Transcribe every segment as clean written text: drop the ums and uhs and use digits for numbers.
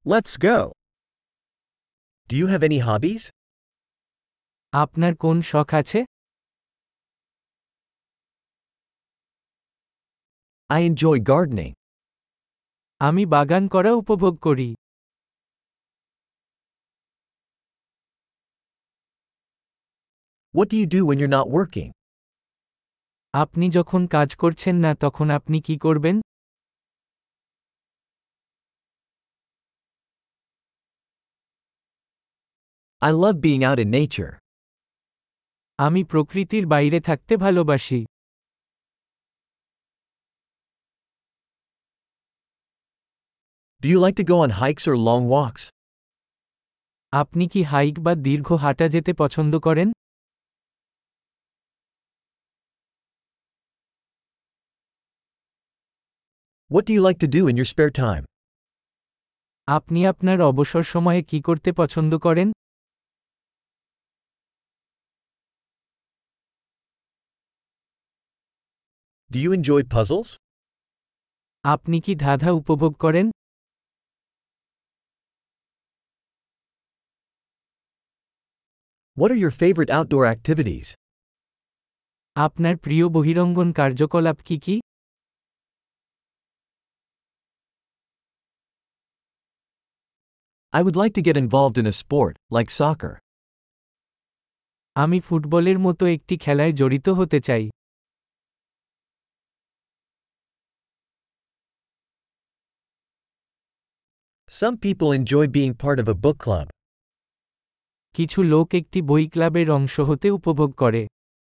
Let's go. Do you have any hobbies? আপনার কোন শখ আছে? I enjoy gardening. আমি বাগান করা উপভোগ করি। What do you do when you're not working? আপনি যখন কাজ করছেন না তখন আপনি কি করবেন? I love being out in nature. আমি প্রকৃতির বাইরে থাকতে ভালোবাসি। Do you like to go on hikes or long walks? আপনি কি হাইক বা দীর্ঘ হাঁটা যেতে পছন্দ করেন? What do you like to do in your spare time? আপনি আপনার অবসর সময়ে কি করতে পছন্দ করেন? Do you enjoy puzzles? আপনি কি ধাঁধা উপভোগ করেন? What are your favorite outdoor activities? আপনার প্রিয় বহিরঙ্গন কার্যকলাপ কি কি? I would like to get involved in a sport, like soccer. আমি ফুটবলের মতো একটি খেলায় জড়িত হতে চাই। Some people enjoy being part of a book club. কিছু লোক একটি বই ক্লাবের অংশ হতে উপভোগ করে।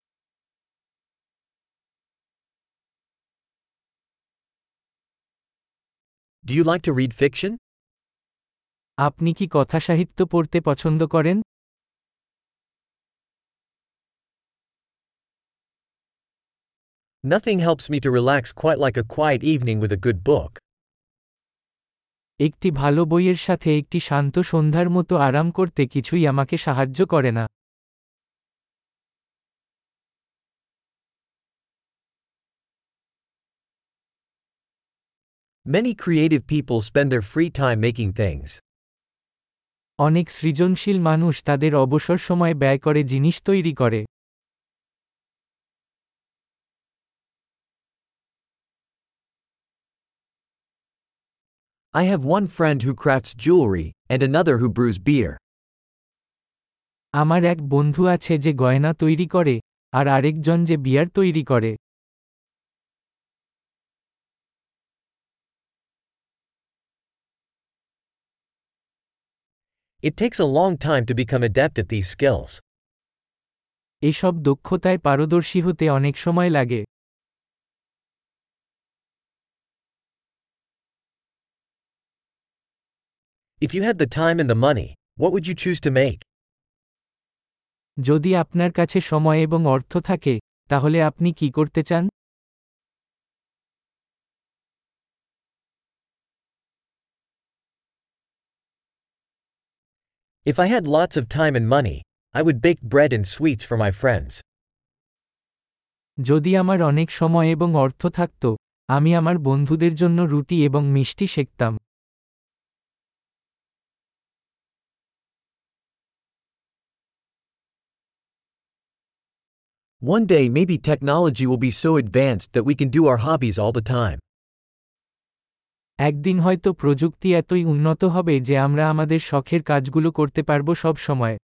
Do you like to read fiction? আপনি কি কথাসাহিত্য পড়তে পছন্দ করেন? Nothing helps me to relax quite like a quiet evening with a good book. একটি ভালো বইয়ের সাথে একটি শান্ত সন্ধ্যার মতো আরাম করতে কিছুই আমাকে সাহায্য করে না। Many creative people spend their free time making things. অনেক সৃজনশীল মানুষ তাদের অবসর সময় ব্যয় করে জিনিস তৈরি করে। I have one friend who crafts jewelry, and another who brews beer. আমার এক বন্ধু আছে যে গয়না তৈরি করে, আর আরেকজন যে বিয়ার তৈরি করে। It takes a long time to become adept at these skills. এসব দক্ষতায় পারদর্শী হতে অনেক সময় লাগে। If you had the time and the money, what would you choose to make? যদি আপনার কাছে সময় এবং অর্থ থাকে, তাহলে আপনি কি করতে চান? If I had lots of time and money, I would bake bread and sweets for my friends. যদি আমার অনেক সময় এবং অর্থ থাকত, আমি আমার বন্ধুদের জন্য রুটি এবং মিষ্টি সেঁকতাম। One day maybe technology will be so advanced that we can do our hobbies all the time. একদিন হয়তো প্রযুক্তি এতই উন্নত হবে যে আমরা আমাদের শখের কাজগুলো করতে পারব সব সময়।